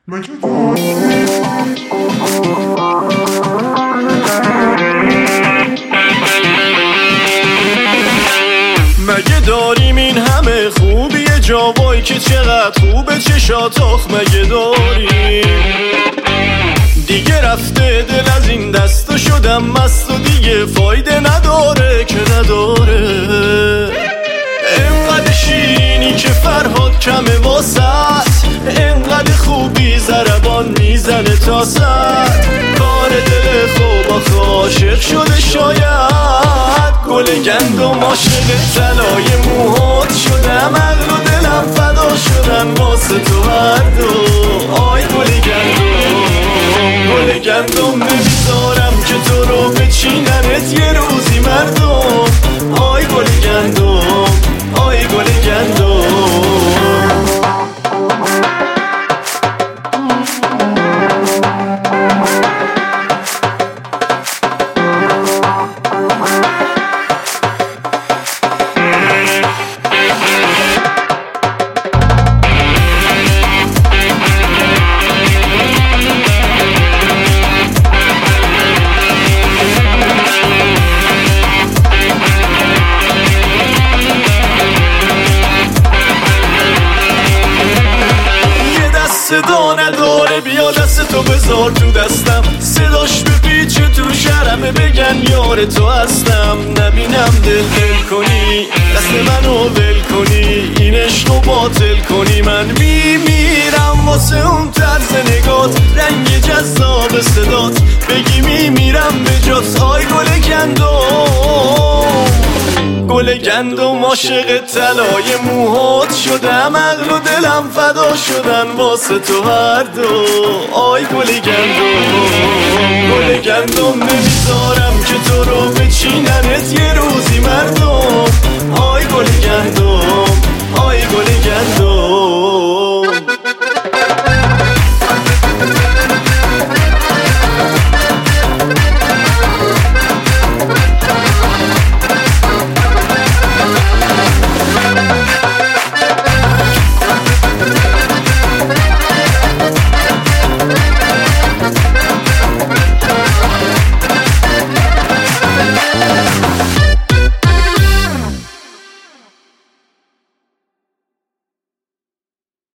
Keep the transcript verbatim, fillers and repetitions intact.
مگه داری؟ مگه داریم این همه خوبیه جوایی که چقدر خوبه چشات آخ مگه داریم دیگه رفته دل از این دستا شدم مست و دیگه فایده نداره که نداره انقدر شیرینی که فرهاد کمه واسط انقدر خوبی ضربان میزنه تا سر کار دل خوب آخه عاشق شده شاید گل گندم عاشق طلای موهات شدم عقل و دلم فدا شدن واسه تو هر دو آی گل گندم گل گندم نمیذارم که تو رو بچیننت یه روزی مردم آی گل گندم آی گل گندم صدا نداره بیا دست تو بذار تو دستم صداش بپیچه تو شرمه بگن یار تو هستم نبینم دل دل کنی دست منو ول کنی این عشقو باطل کنی من میمیرم واسه اون طرز نگات رنگ جذاب صدات بگی میمیرم به جات آی گل گندم گل گندم عاشق طلای موهات شدم عقل و دلم فدا شدن واسه تو هر دو آی گل گندم گل گندم نمیذارم که تو رو بچیننت یه روزی مردم